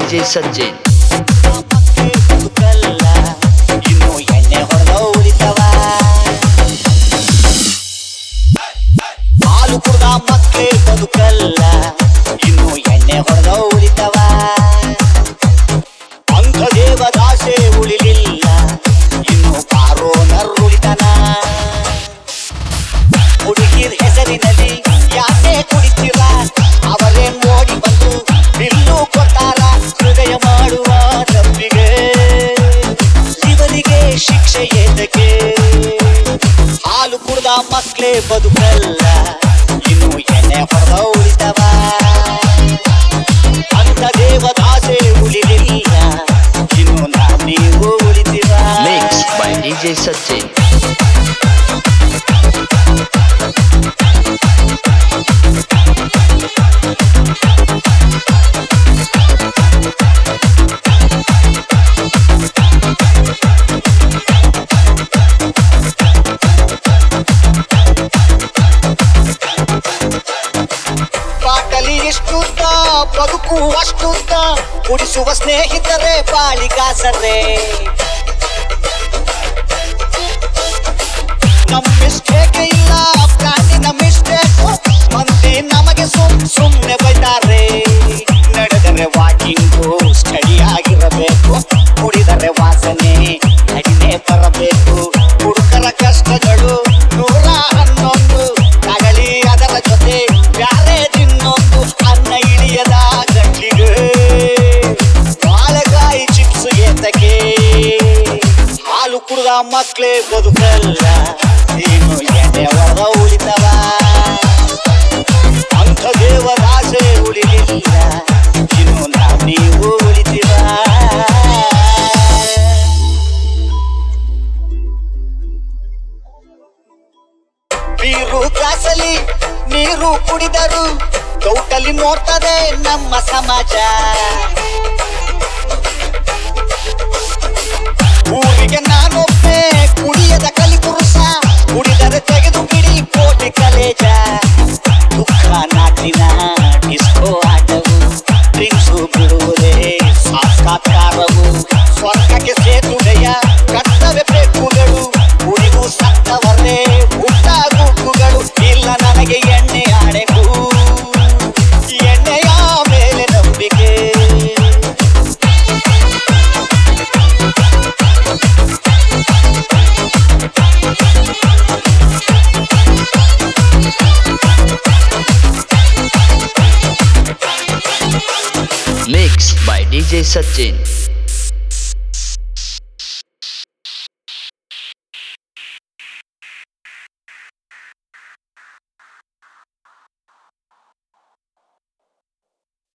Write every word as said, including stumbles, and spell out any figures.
DJ Sachin. ಇನ್ನು ಎಣ್ಣೆ ಹೊಡೆದ ಉಳಿತವ ಹಾಲು ಕುಡ್ದ ಮಕ್ಕಳೇ ಬದುಕಲ್ಲ ಇನ್ನು ಎಣ್ಣೆ ಹೊಡೆದ ಉಳಿತವ ಅಂಥ ದೇವದಾಸೆ ಉಳಿಲಿಲ್ಲ ಇನ್ನು ಪಾರೋ ನರುಳಿತನ ಹುಡುಗಿರ ಹೆಸರಿನಲ್ಲಿ ಯಾಕೆ ಕುಡಿತೀರ ಅವರೇ ನೋಡಿ ಬಂದು ಬಿಲ್ಲು ಕೊಟ್ಟಾರ ಹೃದಯ ಮಾಡುವ ತಪ್ಪಿಗೆ ಇವರಿಗೆ ಶಿಕ್ಷೆ ಏತಕ್ಕೆ ಹಾಲು ಕುಡ್ದ ಮಕ್ಕಳೇ ಬದುಕಲ್ಲ ಇನ್ನು ಎಣ್ಣೆ ಹೊಡೆದ ಉಳಿತವ ಅಂತ ದೇವದಾಸೆ ಉಳಿಲಿಲ್ಲ ಇನ್ನು ನಾವು ನೀವು ಉಳಿತೀವ. Mix by DJ Sachin. ಬಾಟಲಿ ಇಷ್ಟುದ್ದ ಬದುಕು ಅಷ್ಟುದ್ದ ಕುಡಿಸುವ ಸ್ನೇಹಿತರೆ ಬಾಳಿಗಾಸರೆ ನಮ್ಮ ಮಿಸ್ಟೇಕ್ ಇಲ್ಲ ಪ್ರಾಣಿನ ಮಿಸ್ಟೇಕ್ ಮಂದಿ ನಮಗೆ ಸುಮ್ ಸುಮ್ನೆ ಬೈತಾರೆ ನಡೆದರೆ ವಾಕಿಂಗು ಸ್ಟಡಿ ಆಗಿರಬೇಕು ಕುಡಿದರೆ ವಾಸನೆ ಕಡಿಮೆ ಬರಬೇಕು ಹುಡುಗರ ಕಷ್ಟಗಳು ನೂರ ಹನ್ನೊಂದು ತಗಲಿ ಅದರ ಜೊತೆ ಬ್ಯಾರೆ ತಿನ್ನೊಂದು ಅನ್ನ ಇಳಿಯದ ಗಂಟ್ಲಿಗೆ ಬಾಳೆಕಾಯಿ ಚಿಪ್ಸ್ ಏತಕ್ಕೆ ಹಾಲು ಕುಡ್ದ ಮಕ್ಕಳೇ ಬದುಕಲ್ಲ ಇನ್ನು ಎಣ್ಣೆ ಹೊಡೆದ ಉಳಿತವ ಅಂಥ ದೇವದಾಸೆ ಉಳಿಲಿಲ್ಲ ಇನ್ನು ನಾವು ನೀವು ಉಳಿತೀವ. ಬೀರು ಗ್ಲಾಸಲ್ಲಿ ನೀರು ಕುಡಿದರು ದೌಟಲ್ಲಿ ನೋಡ್ತದೆ ನಮ್ಮ ಸಮಾಜ ಊರಿಗೆ ನಾನೊಬ್ಬೆ ಕುಡಿಯದ ಕಲಿ ಪುರುಷ ಕುಡಿದರೆ ತೆಗೆದು ಬಿಡಿ ಕೋಟಿ ಕಲೇಜ ದುಃಖ ನಾಟಿನ ಡಿಸ್ಕೋ ಆಟವು ಡ್ರಿಂಕ್ಸು ಬಿಡುವುದೇ ಸಾಕ್ಷಾತ್ಕಾರವು ಸ್ವರ್ಗಕ್ಕೆ ಸೇತುವೆಯ ಕರ್ತವ್ಯ ಬೇಕುಗಳು ಕುಡಿದು ಸತ್ತವರೇ ಹುಟ್ಟ ಗುಟ್ಟುಗಳು ಇಲ್ಲ ನನಗೆ ಎಣ್ಣೆ ಆಣೆಗೂ ಎಣ್ಣೆಯ ಮೇಲೆ ನಂಬಿಕೆ Mixed by ಡಿಜೆ ಸಚಿನ್.